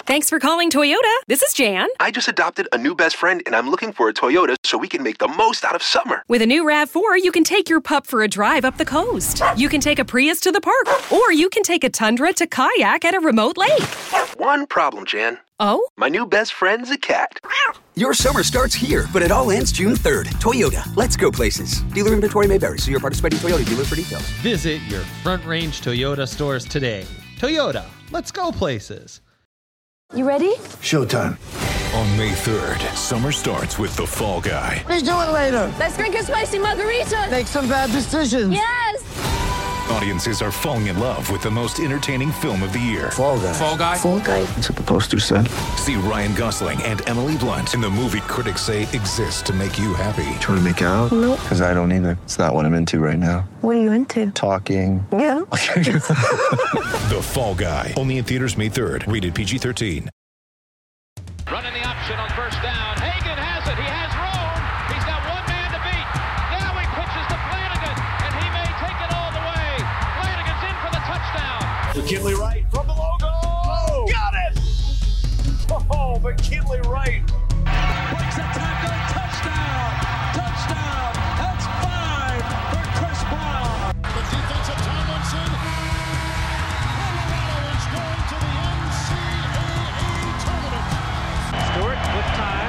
Thanks for calling Toyota. This is Jan. I just adopted a new best friend, and I'm looking for a Toyota so we can make the most out of summer. With a new RAV4, you can take your pup for a drive up the coast. You can take a Prius to the park, or you can take a Tundra to kayak at a remote lake. One problem, Jan. Oh? My new best friend's a cat. Your summer starts here, but it all ends June 3rd. Toyota, let's go places. Dealer inventory may vary. See your participating Toyota dealer for details. Visit your Front Range Toyota stores today. Toyota, let's go places. You ready? Showtime. On May 3rd, summer starts with The Fall Guy. Let's do it later. Let's drink a spicy margarita. Make some bad decisions. Yes. Audiences are falling in love with the most entertaining film of the year. Fall Guy. Fall Guy? Fall guy. That's what the poster said. See Ryan Gosling and Emily Blunt in the movie critics say exists to make you happy. Trying to make it out? Nope. Because I don't either. It's not what I'm into right now. What are you into? Talking. Yeah. The Fall Guy. Only in theaters May 3rd. Rated PG-13. Running the option on first down. Hagan has it. He has room. He's got one man to beat. Now he pitches to Flanagan, and he may take it all the way. Flanagan's in for the touchdown. McKinley Wright from the logo. Oh, got it! Oh, McKinley Wright. Breaks a tackle. Touchdown. Touchdown. That's 5 for Chris Brown. The defensive Tomlinson. Colorado is going to the NCAA tournament. Stewart with time.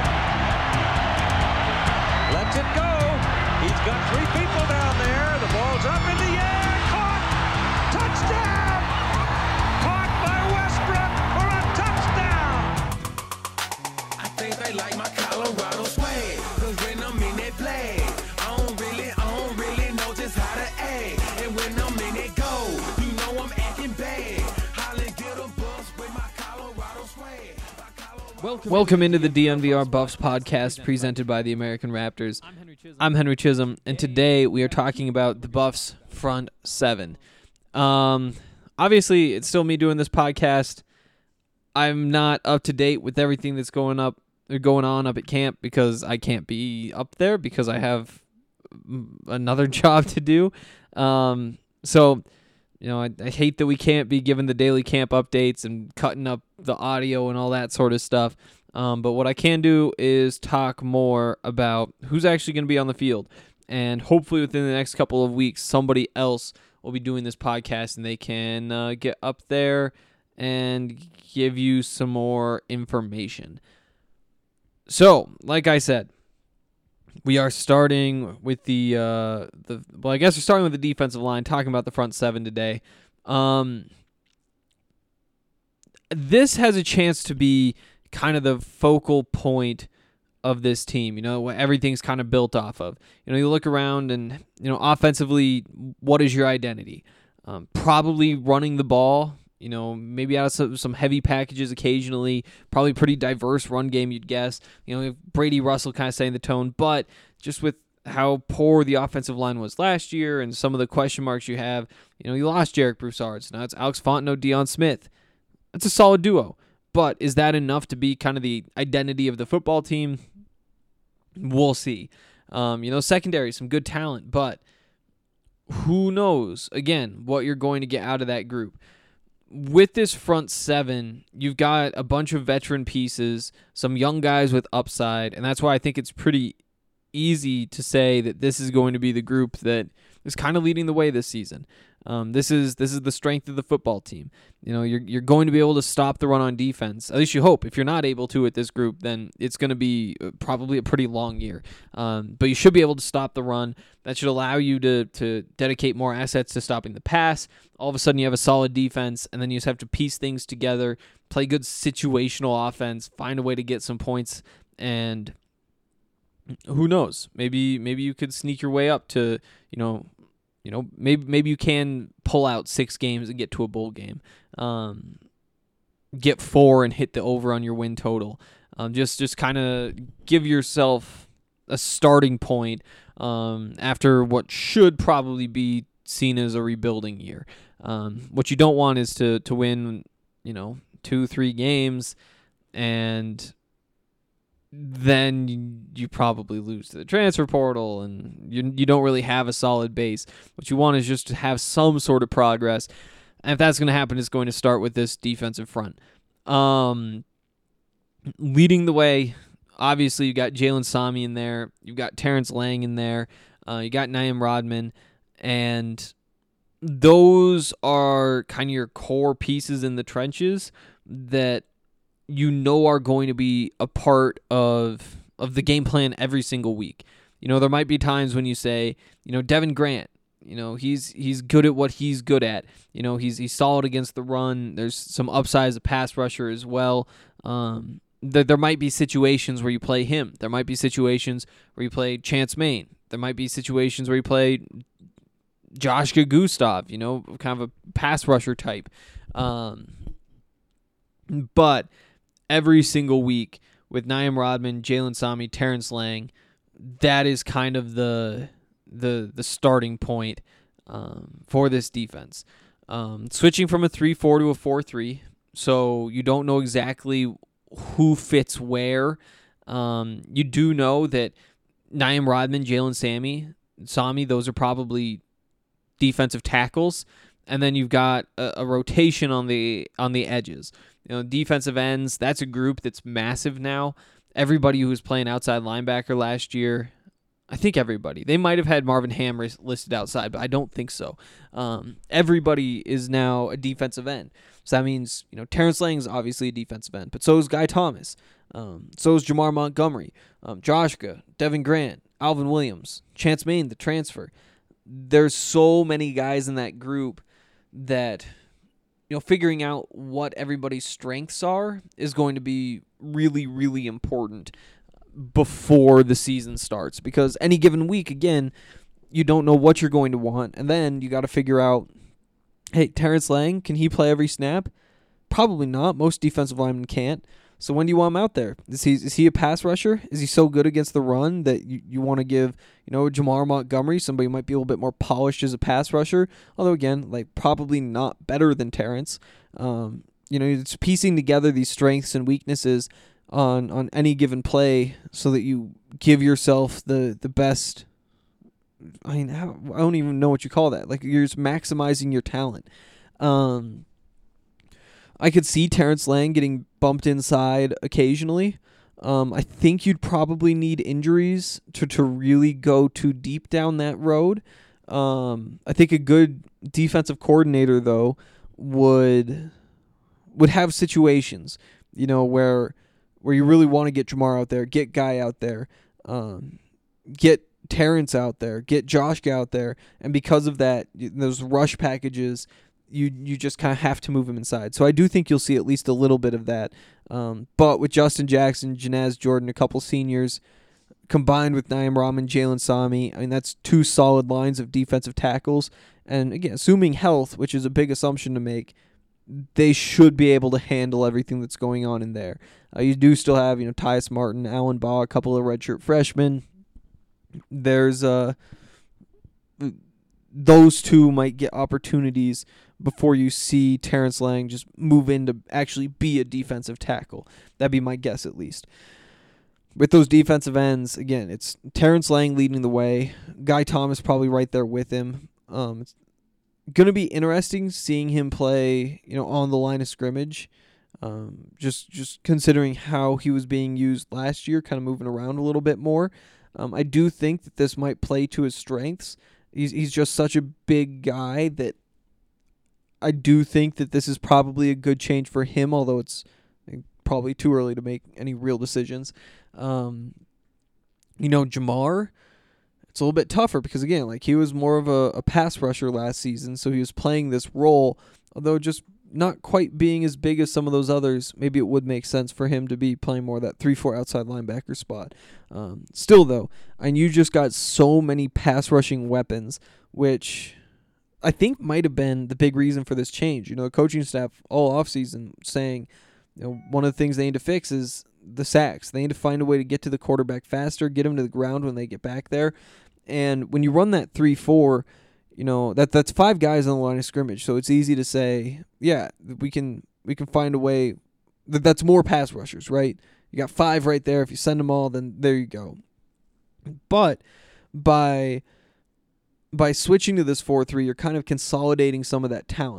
Lets it go. He's got 3 people down there. The ball's up in the air. Caught. Touchdown. Caught by Westbrook for a touchdown. I think they like my Colorado swag. Cause when I'm in that play, I don't really know just how to act. And when I'm in it go, you know I'm acting bad. Holland get a bus with my Colorado swag. Welcome into the DNVR Buffs podcast presented by the American Raptors. I'm Henry Chisholm, and today we are talking about the Buffs front seven. Obviously, it's still me doing this podcast. I'm not up to date with everything that's going on up at camp because I can't be up there because I have another job to do. So, you know, I hate that we can't be given the daily camp updates and cutting up the audio and all that sort of stuff. But what I can do is talk more about who's actually going to be on the field. And hopefully within the next couple of weeks, somebody else will be doing this podcast and they can get up there and give you some more information. So, like I said, we are starting with we're starting with the defensive line, talking about the front seven today. This has a chance to be kind of the focal point of this team, you know, what everything's kind of built off of. You know, you look around and, you know, offensively, what is your identity? Probably running the ball, you know, maybe out of some heavy packages occasionally, probably pretty diverse run game, you'd guess. You know, Brady Russell kind of setting the tone, but just with how poor the offensive line was last year and some of the question marks you have, you know, you lost Jarek Broussard, so now it's Alex Fontenot, Deion Smith. That's a solid duo, but is that enough to be kind of the identity of the football team? We'll see. You know, secondary, some good talent, but who knows, again, what you're going to get out of that group. With this front seven, you've got a bunch of veteran pieces, some young guys with upside, and that's why I think it's pretty easy to say that this is going to be the group that is kind of leading the way this season. This is the strength of the football team. You know, you're going to be able to stop the run on defense. At least you hope. If you're not able to with this group, then it's going to be probably a pretty long year. But you should be able to stop the run. That should allow you to dedicate more assets to stopping the pass. All of a sudden you have a solid defense, and then you just have to piece things together, play good situational offense, find a way to get some points, and who knows? Maybe you could sneak your way up to, maybe you can pull out 6 games and get to a bowl game. Get 4 and hit the over on your win total. Just kind of give yourself a starting point after what should probably be seen as a rebuilding year. What you don't want is to win, 2-3 games and then you probably lose to the transfer portal and you don't really have a solid base. What you want is just to have some sort of progress. And if that's going to happen, it's going to start with this defensive front. Leading the way, obviously, you got Jalen Sami in there. You've got Terrence Lang in there. You got Naim Rodman. And those are kind of your core pieces in the trenches that you know are going to be a part of the game plan every single week. You know, there might be times when you say, you know, Devin Grant, you know, he's good at what he's good at. You know, he's solid against the run. There's some upside as a pass rusher as well. There might be situations where you play him. There might be situations where you play Chance Main. There might be situations where you play Joshka Gustav, you know, kind of a pass rusher type. But every single week with Naim Rodman, Jalen Sami, Terrence Lang, that is kind of the starting point for this defense. Switching from a 3-4 to a 4-3, so you don't know exactly who fits where. You do know that Naim Rodman, Jalen Sami, those are probably defensive tackles, and then you've got a rotation on the edges. You know, defensive ends, that's a group that's massive now. Everybody who was playing outside linebacker last year, I think everybody. They might have had Marvin Ham listed outside, but I don't think so. Everybody is now a defensive end. So that means, you know, Terrence Lang is obviously a defensive end, but so is Guy Thomas. So is Jamar Montgomery, Joshka, Devin Grant, Alvin Williams, Chance Main, the transfer. There's so many guys in that group that, you know, figuring out what everybody's strengths are is going to be really, really important before the season starts, because any given week, again, you don't know what you're going to want, and then you got to figure out, hey, Terrence Lang, can he play every snap? Probably not. Most defensive linemen can't. So when do you want him out there? Is he a pass rusher? Is he so good against the run that you want to give, you know, Jamar Montgomery, somebody who might be a little bit more polished as a pass rusher? Although, again, like, probably not better than Terrence. You know, it's piecing together these strengths and weaknesses on any given play so that you give yourself the best. I mean, I don't even know what you call that. Like, you're just maximizing your talent. I could see Terrence Lang getting bumped inside occasionally. I think you'd probably need injuries to really go too deep down that road. I think a good defensive coordinator, though, would have situations, you know, where you really want to get Jamar out there, get Guy out there, get Terrence out there, get Josh out there, and because of that, those rush packages, you just kind of have to move him inside. So I do think you'll see at least a little bit of that. But with Justin Jackson, Janaz Jordan, a couple seniors, combined with Naim Rodman, Jalen Sami, I mean, that's two solid lines of defensive tackles. And again, assuming health, which is a big assumption to make, they should be able to handle everything that's going on in there. You do still have, you know, Tyus Martin, Alan Baugh, a couple of redshirt freshmen. There's those two might get opportunities before you see Terrence Lang just move in to actually be a defensive tackle. That'd be my guess, at least. With those defensive ends, again, it's Terrence Lang leading the way. Guy Thomas probably right there with him. It's going to be interesting seeing him play, you know, on the line of scrimmage. Just considering how he was being used last year, kind of moving around a little bit more. I do think that this might play to his strengths. He's just such a big guy that I do think that this is probably a good change for him, although it's probably too early to make any real decisions. You know, Jamar, it's a little bit tougher because, again, like, he was more of a pass rusher last season, so he was playing this role, although just not quite being as big as some of those others. Maybe it would make sense for him to be playing more of that 3-4 outside linebacker spot. Still, though, and you just got so many pass rushing weapons, which I think might have been the big reason for this change. You know, the coaching staff all offseason saying, you know, one of the things they need to fix is the sacks. They need to find a way to get to the quarterback faster, get him to the ground when they get back there. And when you run that 3-4, you know, that's five guys on the line of scrimmage, so it's easy to say, yeah, we can find a way. That's more pass rushers, right? You got five right there. If you send them all, then there you go. But by switching to this 4-3, you're kind of consolidating some of that talent.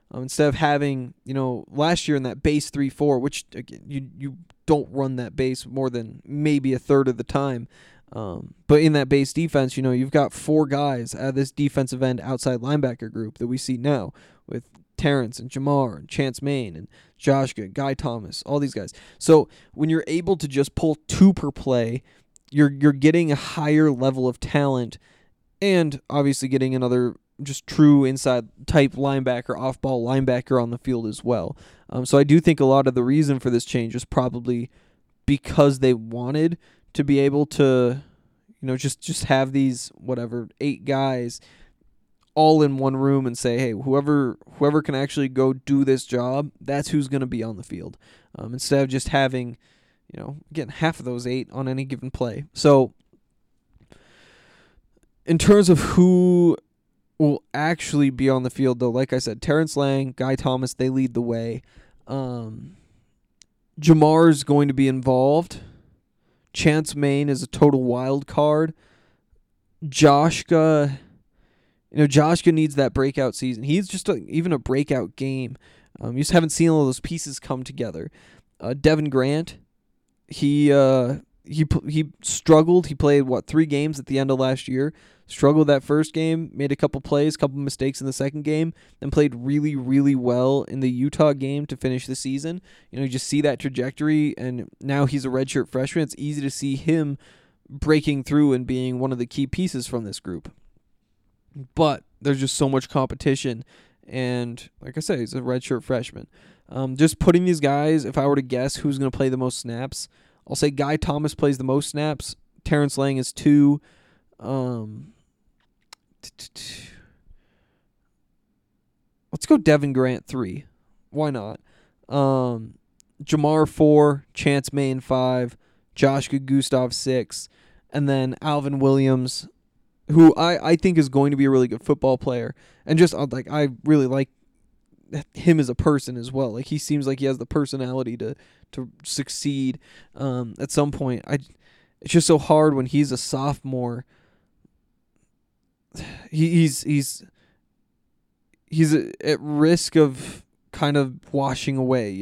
Instead of having, last year in that base 3-4, which again, you don't run that base more than maybe a third of the time. But in that base defense, you've got 4 guys out of this defensive end outside linebacker group that we see now with Terrence and Jamar and Chance Main and Joshua, Guy Thomas, all these guys. So when you're able to just pull 2 per play, you're getting a higher level of talent and obviously getting another just true inside type linebacker, off-ball linebacker on the field as well. So I do think a lot of the reason for this change is probably because they wanted to be able to, just have these 8 guys all in one room and say, hey, whoever can actually go do this job, that's who's going to be on the field. Instead of just having, getting half of those 8 on any given play. So in terms of who will actually be on the field, though, like I said, Terrence Lang, Guy Thomas, they lead the way. Jamar's going to be involved. Chance Main is a total wild card. Joshka needs that breakout season. He's just even a breakout game. You just haven't seen all those pieces come together. Devin Grant, he struggled. He played 3 games at the end of last year. Struggled that first game, made a couple plays, couple mistakes in the second game, then played really, really well in the Utah game to finish the season. You just see that trajectory, and now he's a redshirt freshman. It's easy to see him breaking through and being one of the key pieces from this group. But there's just so much competition, and like I said, he's a redshirt freshman. Just putting these guys, if I were to guess who's going to play the most snaps, I'll say Guy Thomas plays the most snaps. Terrence Lang is 2. Let's go Devin Grant 3. Why not? Jamar 4, Chance Main 5, Joshua Gustav 6, and then Alvin Williams, who I think is going to be a really good football player, and just I really like him as a person as well. He seems like he has the personality to succeed at some point. It's just so hard when he's a sophomore. He's at risk of kind of washing away,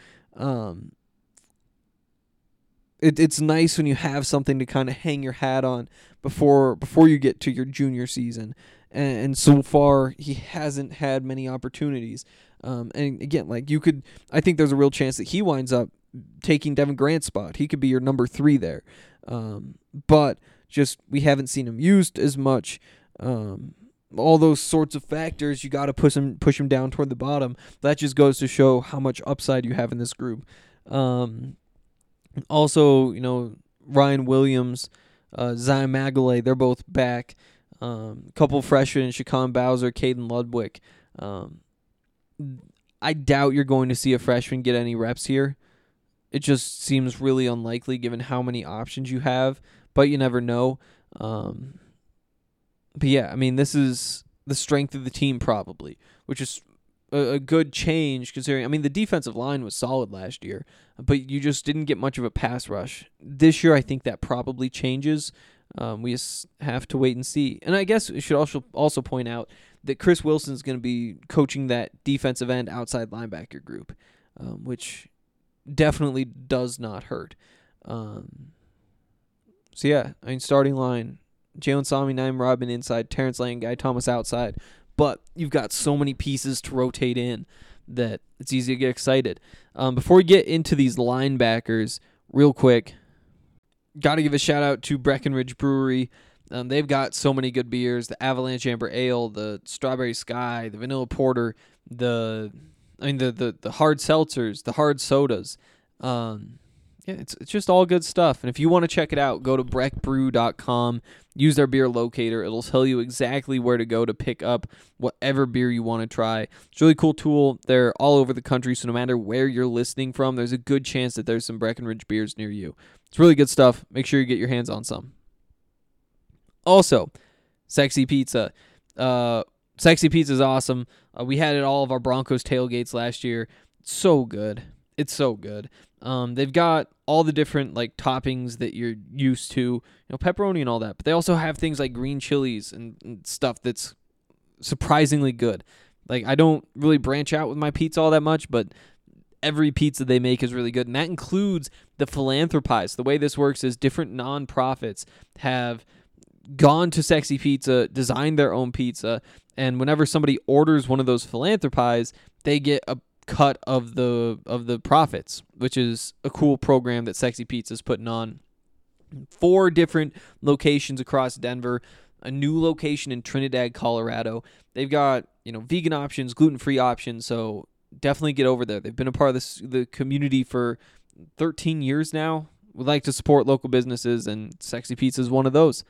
It's nice when you have something to kind of hang your hat on before you get to your junior season, and so far he hasn't had many opportunities. And again, I think there's a real chance that he winds up taking Devin Grant's spot. He could be your number 3 there, but just we haven't seen him used as much. All those sorts of factors, you got to push him down toward the bottom. That just goes to show how much upside you have in this group. Also, Ryan Williams, Zion Magale, they're both back. Couple freshmen, Shaquan Bowser, Caden Ludwig. I doubt you're going to see a freshman get any reps here. It just seems really unlikely given how many options you have, but you never know. But yeah, this is the strength of the team probably, which is a good change considering, the defensive line was solid last year, but you just didn't get much of a pass rush. This year, I think that probably changes. We just have to wait and see. And I guess we should also point out that Chris Wilson's going to be coaching that defensive end outside linebacker group, which definitely does not hurt. So yeah, starting line, Jalen Sami, Naim Rodman inside, Terrence Lang, Guy Thomas outside. But you've got so many pieces to rotate in that it's easy to get excited. Before we get into these linebackers, real quick, got to give a shout out to Breckenridge Brewery. They've got so many good beers: the Avalanche Amber Ale, the Strawberry Sky, the Vanilla Porter, the hard seltzers, the hard sodas. Yeah, it's just all good stuff. And if you want to check it out, go to breckbrew.com. Use their beer locator. It'll tell you exactly where to go to pick up whatever beer you want to try. It's a really cool tool. They're all over the country, so no matter where you're listening from, there's a good chance that there's some Breckenridge beers near you. It's really good stuff. Make sure you get your hands on some. Also, Sexy Pizza. Sexy Pizza is awesome. We had it at all of our Broncos tailgates last year. It's so good. It's so good. They've got all the different toppings that you're used to, pepperoni and all that. But they also have things like green chilies and stuff that's surprisingly good. Like, I don't really branch out with my pizza all that much, but every pizza they make is really good, and that includes the philanthropies. The way this works is different nonprofits have gone to Sexy Pizza, designed their own pizza, and whenever somebody orders one of those philanthropies, they get a cut of the profits, which is a cool program that Sexy Pizza is putting on. 4 different locations across Denver, a new location in Trinidad, Colorado. They've got, vegan options, gluten-free options, so definitely get over there. They've been a part of the community for 13 years now. We like to support local businesses, and Sexy Pizza is one of those.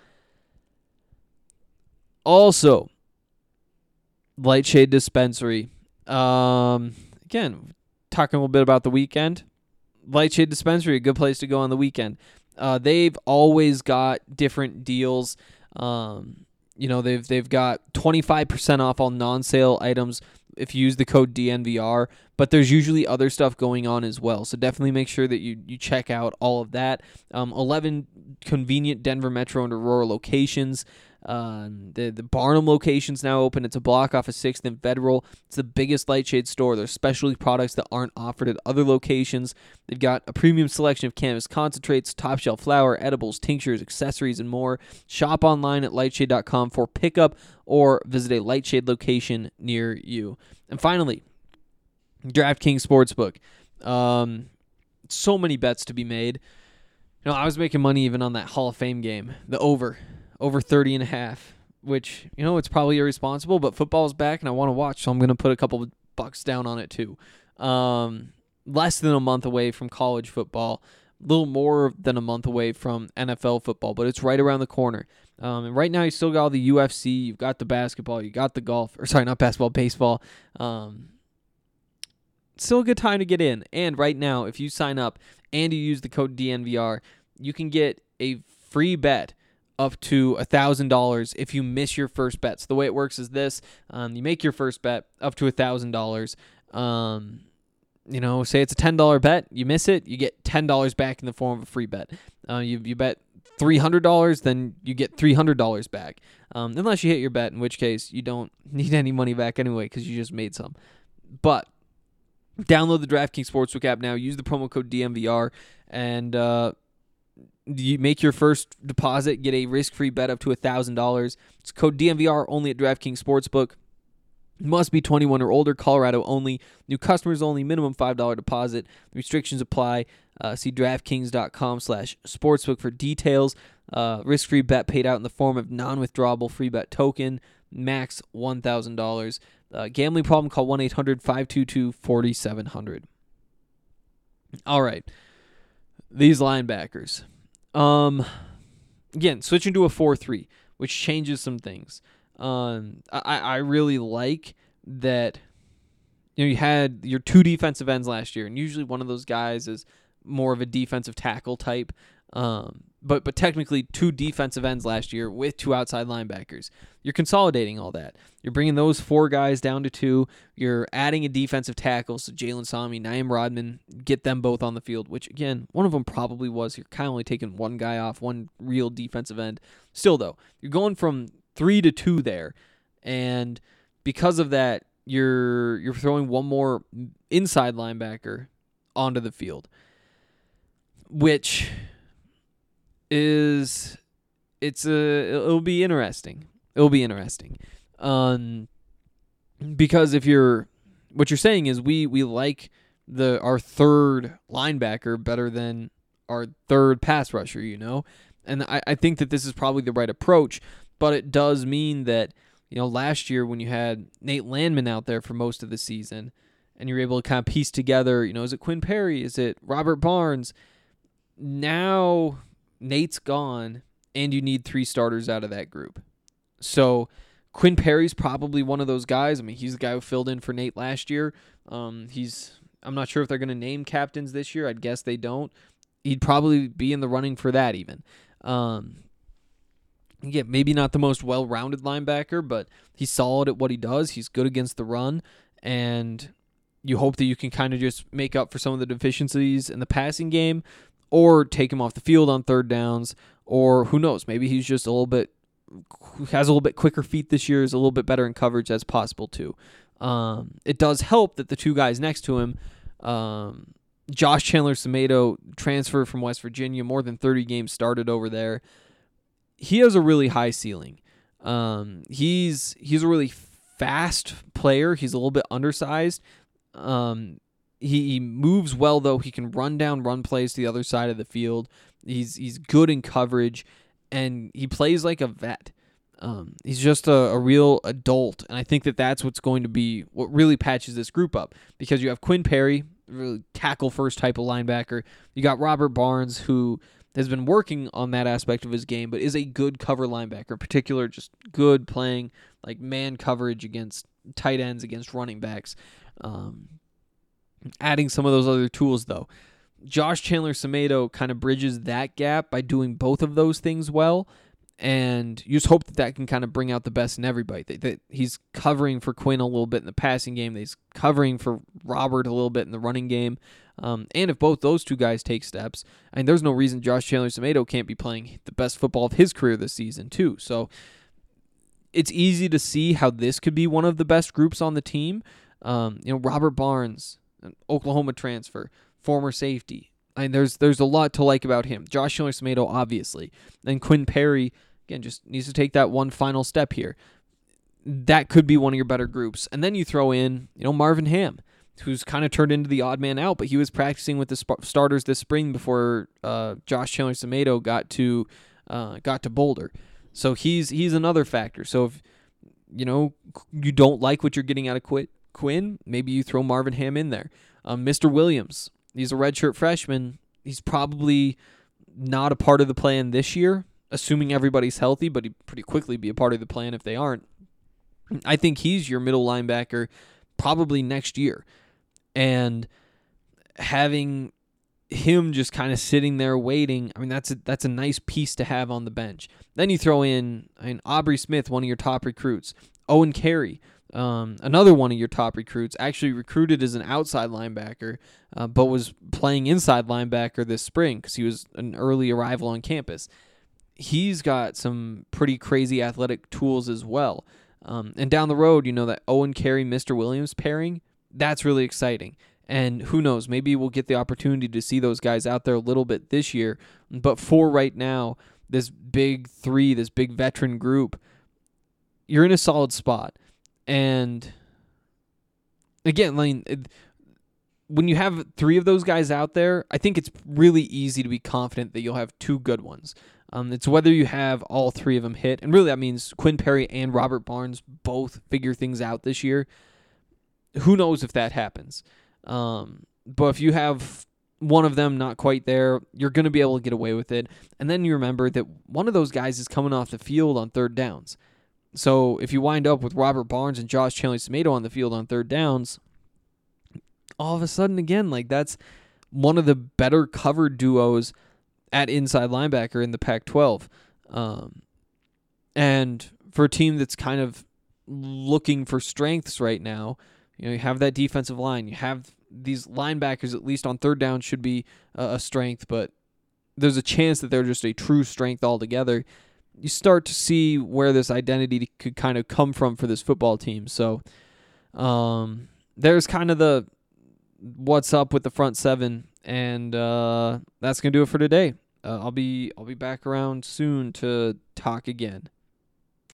Also, Lightshade Dispensary. Again, talking a little bit about the weekend. Lightshade Dispensary, a good place to go on the weekend. They've always got different deals. They've got 25% off all non-sale items if you use the code DNVR, but there's usually other stuff going on as well. So definitely make sure that you check out all of that. 11 convenient Denver Metro and Aurora locations. The Barnum location's now open. It's a block off of 6th and Federal. It's the biggest Lightshade store. There's specialty products that aren't offered at other locations. They've got a premium selection of cannabis concentrates, top shelf flower, edibles, tinctures, accessories, and more. Shop online at lightshade.com for pickup or visit a Lightshade location near you. And finally, DraftKings Sportsbook. So many bets to be made. I was making money even on that Hall of Fame game, the over 30.5, which, it's probably irresponsible, but football's back and I want to watch, so I'm going to put a couple of bucks down on it too. Less than a month away from college football, a little more than a month away from NFL football, but it's right around the corner. And right now you still got all the UFC, you've got the basketball, you got the golf, or sorry, not basketball, baseball. Still a good time to get in. And right now, if you sign up and you use the code DNVR, you can get a free bet up to $1,000 if you miss your first bet. So the way it works is this: you make your first bet up to $1,000. Say it's a $10 bet, you miss it, you get $10 back in the form of a free bet. You bet $300, then you get $300 back. Unless you hit your bet, in which case you don't need any money back anyway because you just made some. But download the DraftKings Sportsbook app now. Use the promo code DNVR, and you make your first deposit, get a risk-free bet up to $1,000. It's code DNVR only at DraftKings Sportsbook. Must be 21 or older. Colorado only. New customers only. Minimum $5 deposit. Restrictions apply. See DraftKings.com/sportsbook for details. Risk-free bet paid out in the form of non-withdrawable free bet token. Max $1,000. Gambling problem, call 1-800-522-4700. All right. These linebackers. Again, switching to a 4-3, which changes some things. I really like that. You had your 2 defensive ends last year, and usually one of those guys is more of a defensive tackle type. But technically 2 defensive ends last year with 2 outside linebackers. You're consolidating all that. You're bringing those 4 guys down to 2. You're adding a defensive tackle, so Jalen Sami, Naeem Rodman, get them both on the field, which, again, one of them probably was. You're kind of only taking one guy off, one real defensive end. Still, though, you're going from 3 to 2 there, and because of that, you're throwing one more inside linebacker onto the field, which it'll be interesting. It'll be interesting. Because what you're saying is we like our third linebacker better than our third pass rusher, and I think that this is probably the right approach, but it does mean that, last year when you had Nate Landman out there for most of the season and you're able to kind of piece together, is it Quinn Perry? Is it Robert Barnes? Now Nate's gone, and you need 3 starters out of that group. So Quinn Perry's probably one of those guys. I mean, he's the guy who filled in for Nate last year. I'm not sure if they're going to name captains this year. I'd guess they don't. He'd probably be in the running for that even. Again, maybe not the most well-rounded linebacker, but he's solid at what he does. He's good against the run, and you hope that you can kind of just make up for some of the deficiencies in the passing game, or take him off the field on 3rd downs, or who knows, maybe he's just has a little bit quicker feet this year, is a little bit better in coverage. That's possible too. It does help that the two guys next to him, Josh Chandler-Semedo, transfer from West Virginia, more than 30 games started over there. He has a really high ceiling. He's a really fast player. He's a little bit undersized. He moves well, though. He can run plays to the other side of the field. He's good in coverage, and he plays like a vet. He's just a real adult, and I think that's what's going to be what really patches this group up, because you have Quinn Perry, really tackle-first type of linebacker. You got Robert Barnes, who has been working on that aspect of his game, but is a good cover linebacker, in particular, just good playing like man coverage against tight ends, against running backs. Adding some of those other tools, though. Josh Chandler-Semedo kind of bridges that gap by doing both of those things well, and you just hope that can kind of bring out the best in everybody. That he's covering for Quinn a little bit in the passing game, that he's covering for Robert a little bit in the running game, and if both those two guys take steps, there's no reason Josh Chandler-Semedo can't be playing the best football of his career this season too. So it's easy to see how this could be one of the best groups on the team. Robert Barnes, an Oklahoma transfer, former safety. There's a lot to like about him. Josh Chandler-Semedo, obviously. And Quinn Perry, again, just needs to take that one final step here. That could be one of your better groups. And then you throw in, Marvin Ham, who's kind of turned into the odd man out, but he was practicing with the starters this spring before Josh Chandler-Semedo got to Boulder. So he's another factor. So if you don't like what you're getting out of Quinn, maybe you throw Marvin Ham in there. Mr. Williams, he's a redshirt freshman. He's probably not a part of the plan this year, assuming everybody's healthy, but he'd pretty quickly be a part of the plan if they aren't. I think he's your middle linebacker probably next year. And having him just kind of sitting there waiting, that's a nice piece to have on the bench. Then you throw in Aubrey Smith, one of your top recruits. Owen Carey, another one of your top recruits, actually recruited as an outside linebacker, but was playing inside linebacker this spring because he was an early arrival on campus. He's got some pretty crazy athletic tools as well. And down the road, that Owen Carey, Mr. Williams pairing, that's really exciting. And who knows, maybe we'll get the opportunity to see those guys out there a little bit this year. But for right now, this big three, this big veteran group, you're in a solid spot. And again, when you have three of those guys out there, I think it's really easy to be confident that you'll have two good ones. It's whether you have all three of them hit. And really that means Quinn Perry and Robert Barnes both figure things out this year. Who knows if that happens? But if you have one of them not quite there, you're going to be able to get away with it. And then you remember that one of those guys is coming off the field on third downs. So if you wind up with Robert Barnes and Josh Chandler-Semedo on the field on third downs, all of a sudden, again, that's one of the better covered duos at inside linebacker in the Pac-12. And for a team that's kind of looking for strengths right now, you have that defensive line. You have these linebackers, at least on third down, should be a strength, but there's a chance that they're just a true strength altogether. You start to see where this identity could kind of come from for this football team. So there's kind of the what's up with the front seven, and that's going to do it for today. I'll be back around soon to talk again.